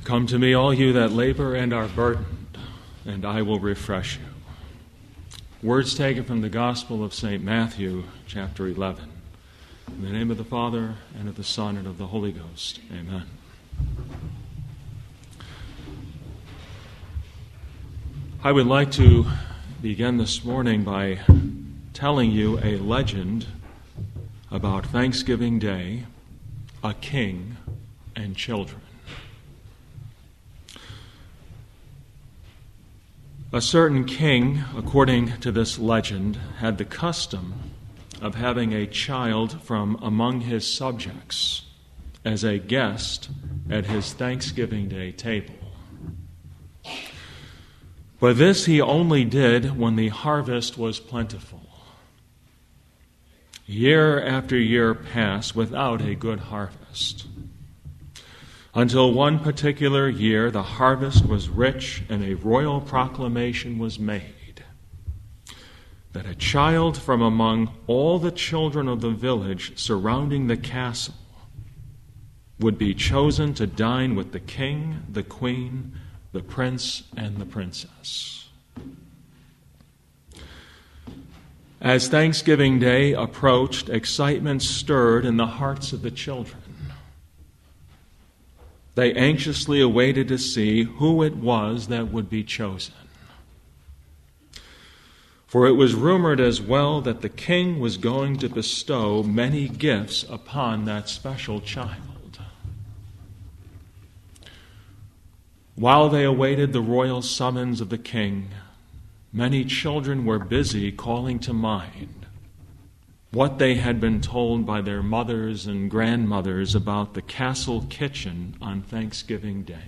Come to me, all you that labor and are burdened, and I will refresh you. Words taken from the Gospel of St. Matthew, chapter 11. In the name of the Father, and of the Son, and of the Holy Ghost. Amen. I would like to begin this morning by telling you a legend about Thanksgiving Day, a king, and children. A certain king, according to this legend, had the custom of having a child from among his subjects as a guest at his Thanksgiving Day table. But this he only did when the harvest was plentiful. Year after year passed without a good harvest, until one particular year the harvest was rich and a royal proclamation was made that a child from among all the children of the village surrounding the castle would be chosen to dine with the king, the queen, the prince, and the princess. As Thanksgiving Day approached, excitement stirred in the hearts of the children. They anxiously awaited to see who it was that would be chosen. For it was rumored as well that the king was going to bestow many gifts upon that special child. While they awaited the royal summons of the king, many children were busy calling to mind what they had been told by their mothers and grandmothers about the castle kitchen on Thanksgiving Day.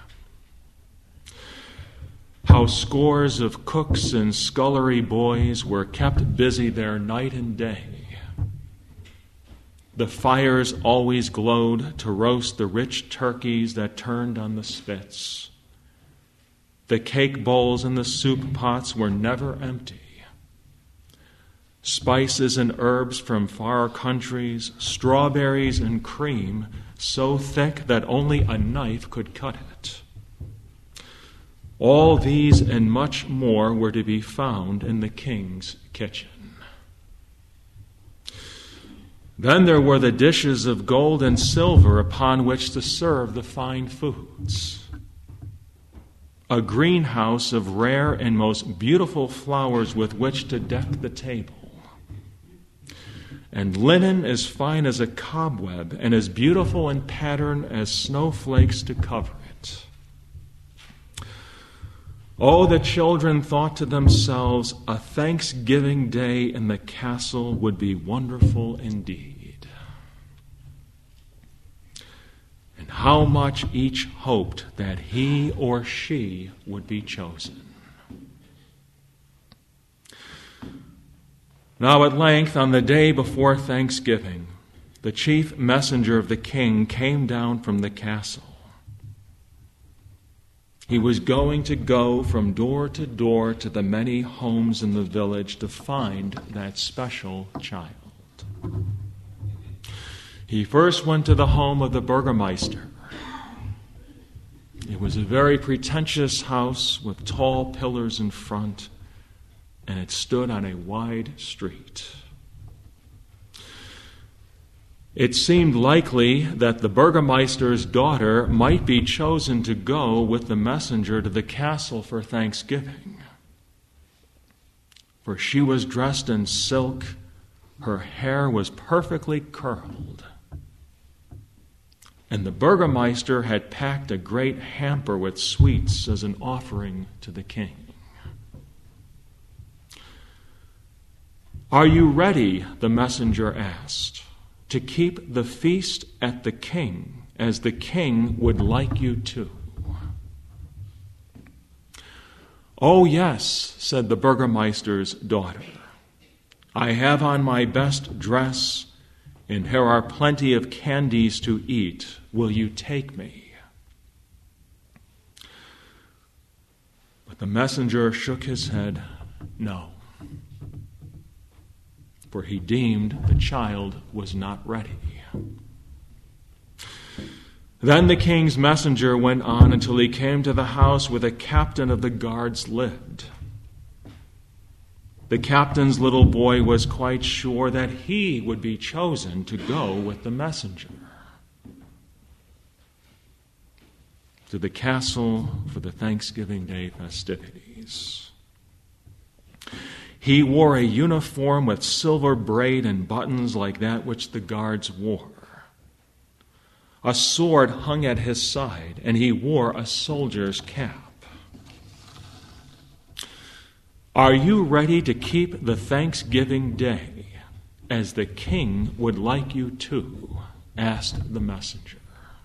How scores of cooks and scullery boys were kept busy there night and day. The fires always glowed to roast the rich turkeys that turned on the spits. The cake bowls and the soup pots were never empty. Spices and herbs from far countries, strawberries and cream so thick that only a knife could cut it. All these and much more were to be found in the king's kitchen. Then there were the dishes of gold and silver upon which to serve the fine foods. A greenhouse of rare and most beautiful flowers with which to deck the table. And linen as fine as a cobweb and as beautiful in pattern as snowflakes to cover it. Oh, the children thought to themselves, a Thanksgiving Day in the castle would be wonderful indeed. And how much each hoped that he or she would be chosen. Now at length, on the day before Thanksgiving, the chief messenger of the king came down from the castle. He was going to go from door to door to the many homes in the village to find that special child. He first went to the home of the Burgermeister. It was a very pretentious house with tall pillars in front, and it stood on a wide street. It seemed likely that the Burgermeister's daughter might be chosen to go with the messenger to the castle for Thanksgiving. For she was dressed in silk, her hair was perfectly curled, and the Burgermeister had packed a great hamper with sweets as an offering to the king. "Are you ready," the messenger asked, "to keep the feast at the king as the king would like you to?" "Oh, yes," said the Burgermeister's daughter. "I have on my best dress, and here are plenty of candies to eat. Will you take me?" But the messenger shook his head, no. For he deemed the child was not ready. Then the king's messenger went on until he came to the house where the captain of the guards lived. The captain's little boy was quite sure that he would be chosen to go with the messenger to the castle for the Thanksgiving Day festivities. He wore a uniform with silver braid and buttons like that which the guards wore. A sword hung at his side, and he wore a soldier's cap. "Are you ready to keep the Thanksgiving Day as the king would like you to?" asked the messenger.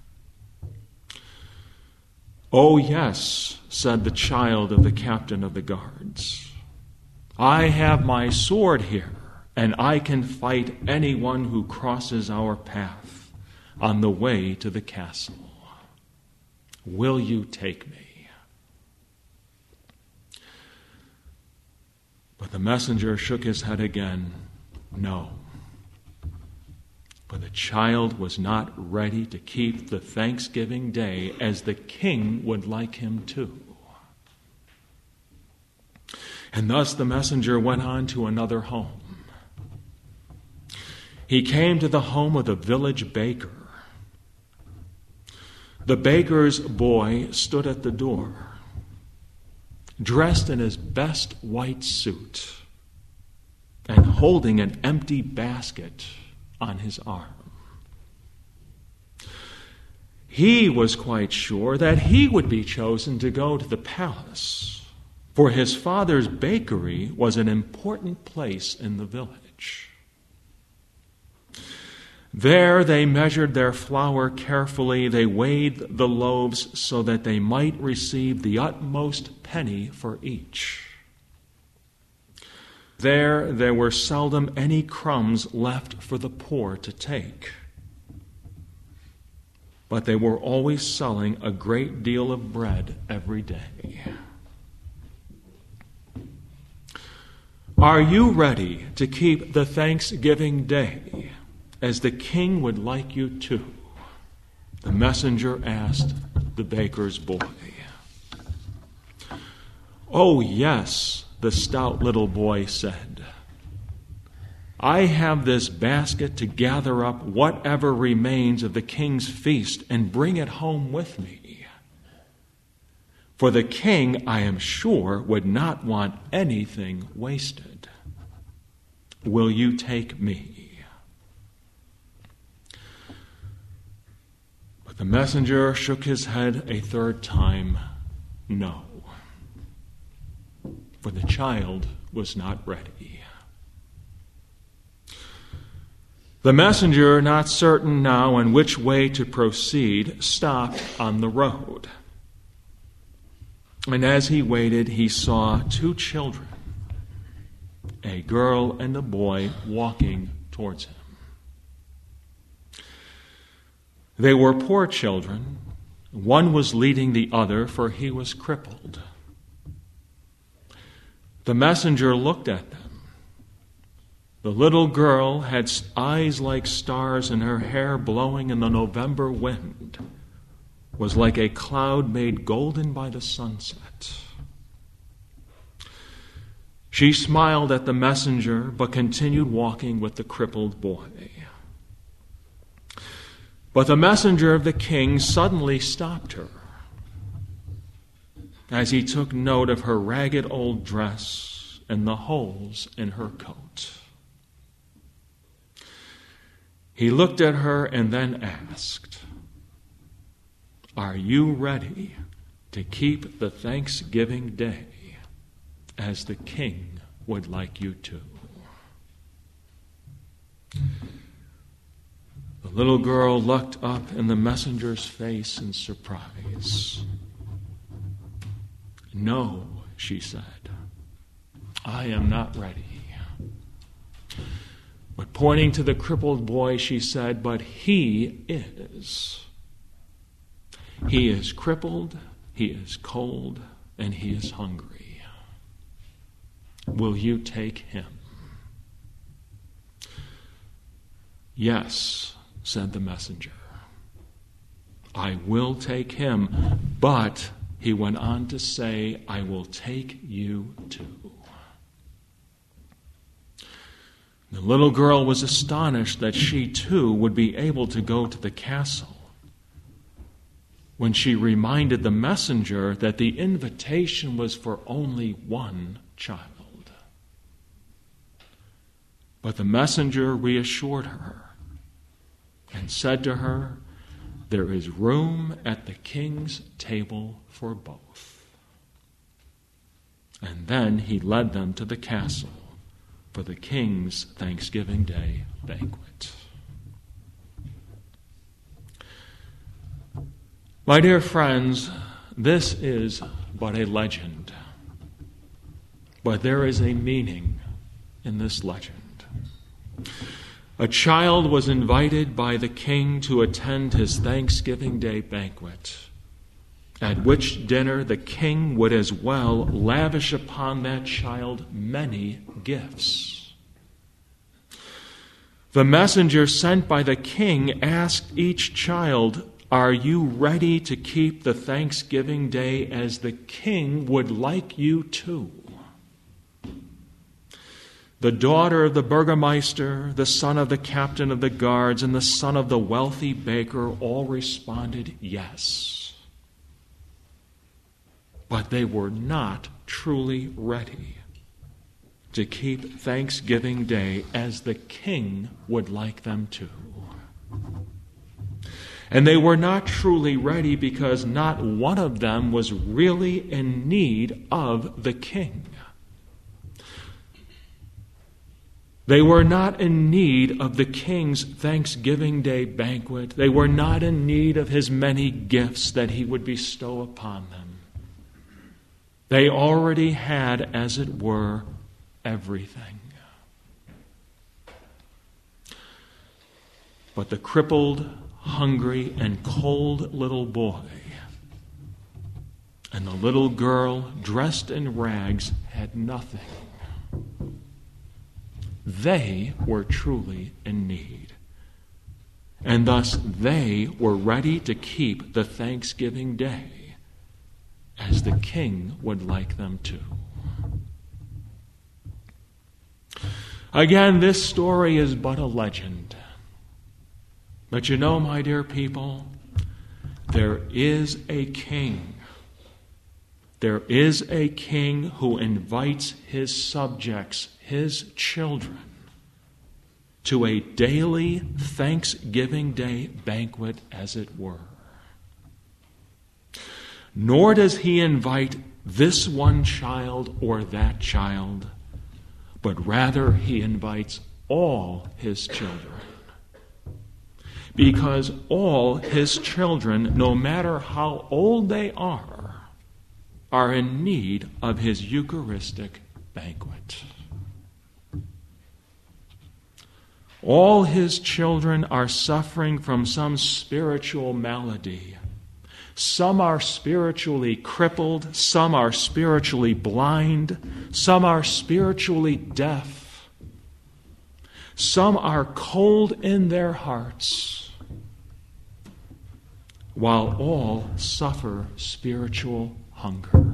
"Oh, yes," said the child of the captain of the guards. "I have my sword here, and I can fight anyone who crosses our path on the way to the castle. Will you take me?" But the messenger shook his head again. No. For the child was not ready to keep the Thanksgiving Day as the king would like him to. And thus the messenger went on to another home. He came to the home of the village baker. The baker's boy stood at the door, dressed in his best white suit and holding an empty basket on his arm. He was quite sure that he would be chosen to go to the palace, for his father's bakery was an important place in the village. There they measured their flour carefully. They weighed the loaves so that they might receive the utmost penny for each. There were seldom any crumbs left for the poor to take. But they were always selling a great deal of bread every day. "Are you ready to keep the Thanksgiving Day as the king would like you to?" the messenger asked the baker's boy. "Oh, yes," the stout little boy said. "I have this basket to gather up whatever remains of the king's feast and bring it home with me. For the king, I am sure, would not want anything wasted. Will you take me?" The messenger shook his head a third time. No. For the child was not ready. The messenger, not certain now on which way to proceed, stopped on the road. And as he waited, he saw two children, a girl and a boy, walking towards him. They were poor children. One was leading the other, for he was crippled. The messenger looked at them. The little girl had eyes like stars, and her hair, blowing in the November wind, was like a cloud made golden by the sunset. She smiled at the messenger, but continued walking with the crippled boy. But the messenger of the king suddenly stopped her as he took note of her ragged old dress and the holes in her coat. He looked at her and then asked, "Are you ready to keep the Thanksgiving Day as the king would like you to?" The little girl looked up in the messenger's face in surprise. "No," she said, "I am not ready." But pointing to the crippled boy, she said, "But he is. He is crippled, he is cold, and he is hungry. Will you take him?" "Yes," said the messenger. I will take him, but he went on to say, I will take you too. The little girl was astonished that she too would be able to go to the castle, when she reminded the messenger that the invitation was for only one child. But the messenger reassured her and said to her, there is room at the king's table for both. And then he led them to the castle for the king's Thanksgiving Day banquet. My dear friends, this is but a legend, but there is a meaning in this legend. A child was invited by the king to attend his Thanksgiving Day banquet, at which dinner the king would as well lavish upon that child many gifts. The messenger sent by the king asked each child, are you ready to keep the Thanksgiving Day as the king would like you to? The daughter of the burgomaster, the son of the captain of the guards, and the son of the wealthy baker all responded yes. But they were not truly ready to keep Thanksgiving Day as the king would like them to. And they were not truly ready because not one of them was really in need of the king. They were not in need of the king's Thanksgiving Day banquet. They were not in need of his many gifts that he would bestow upon them. They already had, as it were, everything. But the crippled, hungry, and cold little boy and the little girl dressed in rags had nothing. They were truly in need. And thus they were ready to keep the Thanksgiving Day as the king would like them to. Again, this story is but a legend. But you know, my dear people, there is a king. There is a king who invites his subjects, his children, to a daily Thanksgiving Day banquet, as it were. Nor does he invite this one child or that child, but rather he invites all his children. Because all his children, no matter how old they are in need of his Eucharistic banquet. All his children are suffering from some spiritual malady. Some are spiritually crippled, some are spiritually blind, some are spiritually deaf. Some are cold in their hearts, while all suffer spiritual hunger.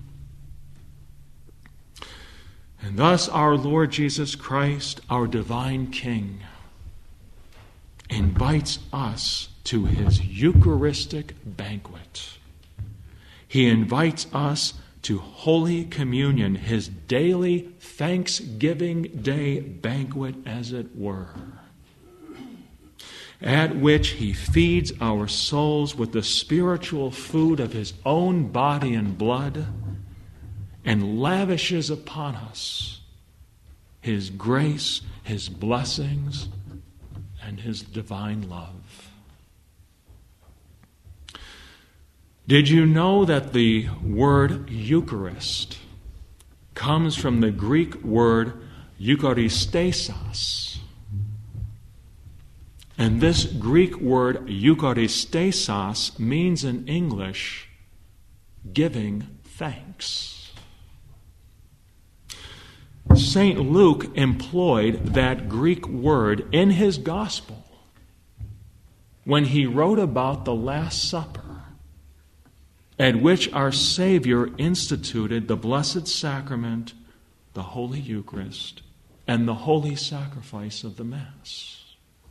And thus our Lord Jesus Christ, our divine King, invites us to his Eucharistic banquet. He invites us to Holy Communion, his daily Thanksgiving Day banquet, as it were, at which he feeds our souls with the spiritual food of his own body and blood, and lavishes upon us his grace, his blessings, and his divine love. Did you know that the word Eucharist comes from the Greek word Eucharistesos? And this Greek word Eucharistesos means in English, giving thanks. St. Luke employed that Greek word in his gospel when he wrote about the Last Supper, at which our Savior instituted the Blessed Sacrament, the Holy Eucharist, and the holy sacrifice of the Mass.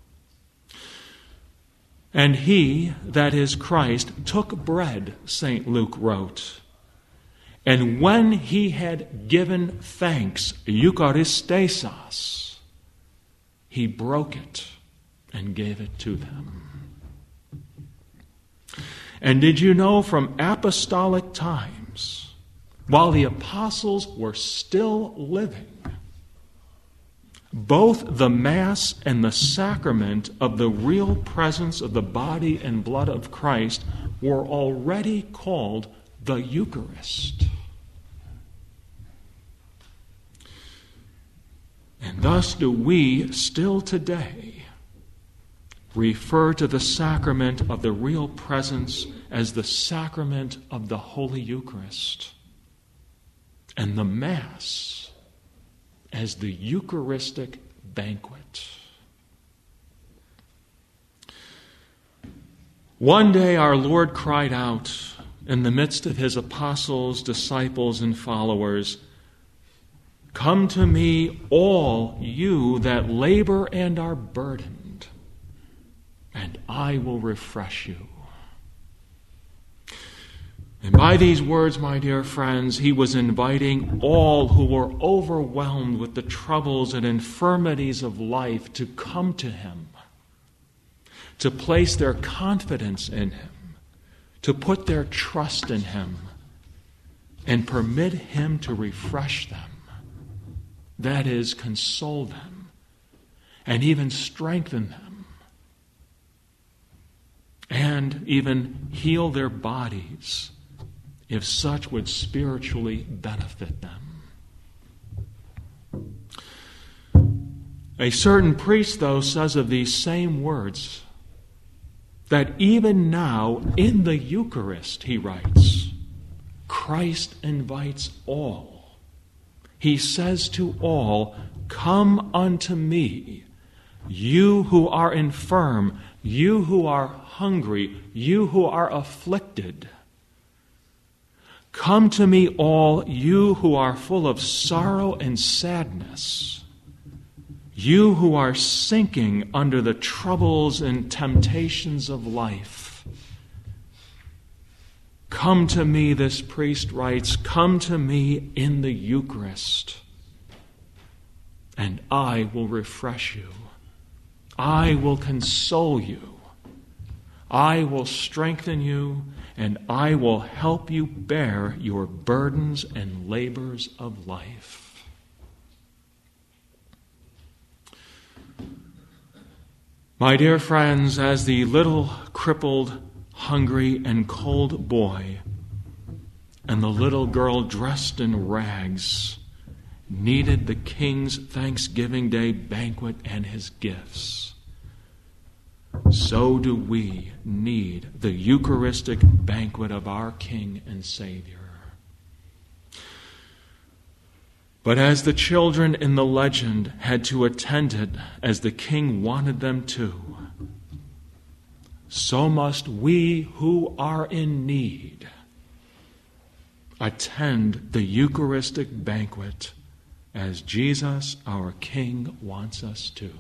And he, that is Christ, took bread, St. Luke wrote, and when he had given thanks, Eucharistesis, he broke it and gave it to them. And did you know from apostolic times, while the apostles were still living, both the Mass and the sacrament of the real presence of the body and blood of Christ were already called the Eucharist. And thus do we still today refer to the sacrament of the real presence as the sacrament of the Holy Eucharist, and the Mass as the Eucharistic banquet. One day our Lord cried out in the midst of his apostles, disciples, and followers, "Come to me, all you that labor and are burdened, and I will refresh you." And by these words, my dear friends, he was inviting all who were overwhelmed with the troubles and infirmities of life to come to him, to place their confidence in him, to put their trust in him, and permit him to refresh them. That is, console them, and even strengthen them, and even heal their bodies, if such would spiritually benefit them. A certain priest, though, says of these same words that even now in the Eucharist, he writes, Christ invites all. He says to all, "Come unto me, you who are infirm, you who are hungry, you who are afflicted. Come to me, all you who are full of sorrow and sadness, you who are sinking under the troubles and temptations of life. Come to me," this priest writes, "come to me in the Eucharist, and I will refresh you. I will console you. I will strengthen you, and I will help you bear your burdens and labors of life." My dear friends, as the little crippled, hungry, and cold boy and the little girl dressed in rags needed the King's Thanksgiving Day banquet and his gifts, so do we need the Eucharistic banquet of our King and Savior. But as the children in the legend had to attend it as the King wanted them to, so must we who are in need attend the Eucharistic banquet as Jesus, our King, wants us to.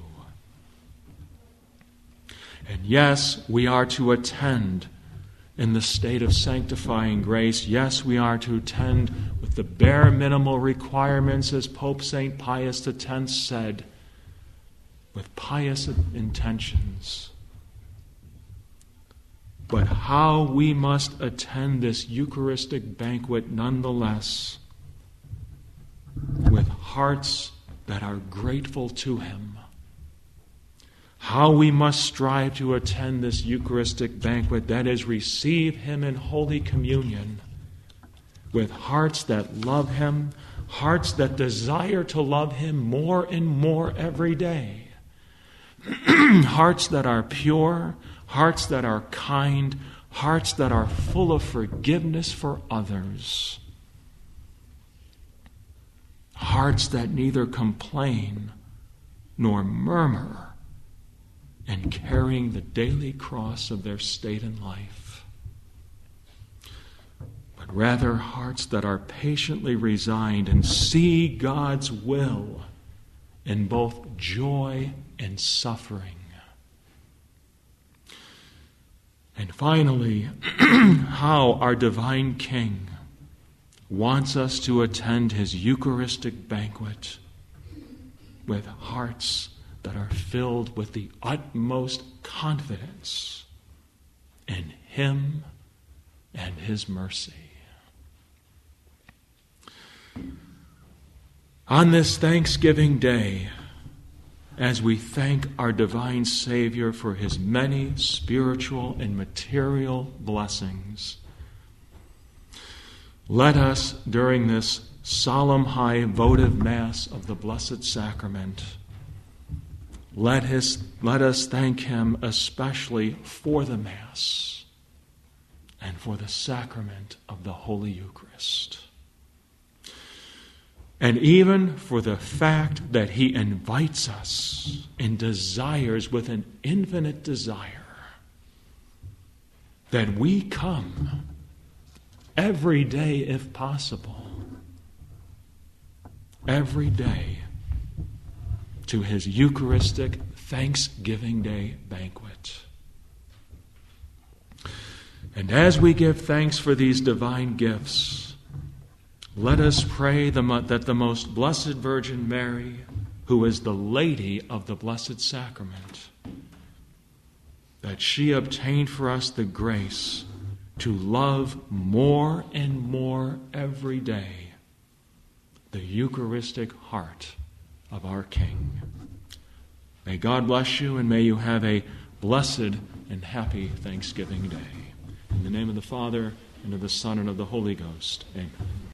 And yes, we are to attend in the state of sanctifying grace. Yes, we are to attend with the bare minimal requirements, as Pope St. Pius X said, with pious intentions. But how we must attend this Eucharistic banquet nonetheless, with hearts that are grateful to him. How we must strive to attend this Eucharistic banquet, that is, receive him in Holy Communion, with hearts that love him, hearts that desire to love him more and more every day, hearts that are pure, hearts that are kind, hearts that are full of forgiveness for others, hearts that neither complain nor murmur and carrying the daily cross of their state in life, but rather hearts that are patiently resigned and see God's will in both joy and suffering. And finally, how our divine King wants us to attend his Eucharistic banquet with hearts that are filled with the utmost confidence in him and his mercy. On this Thanksgiving Day, as we thank our divine Savior for his many spiritual and material blessings, let us, during this solemn high votive Mass of the Blessed Sacrament, let us thank him especially for the Mass and for the sacrament of the Holy Eucharist. And even for the fact that he invites us and desires with an infinite desire that we come every day if possible, every day to his Eucharistic Thanksgiving Day banquet. And as we give thanks for these divine gifts, let us pray that the most blessed Virgin Mary, who is the Lady of the Blessed Sacrament, that she obtained for us the grace to love more and more every day the Eucharistic heart of our King. May God bless you, and may you have a blessed and happy Thanksgiving Day. In the name of the Father, and of the Son, and of the Holy Ghost. Amen.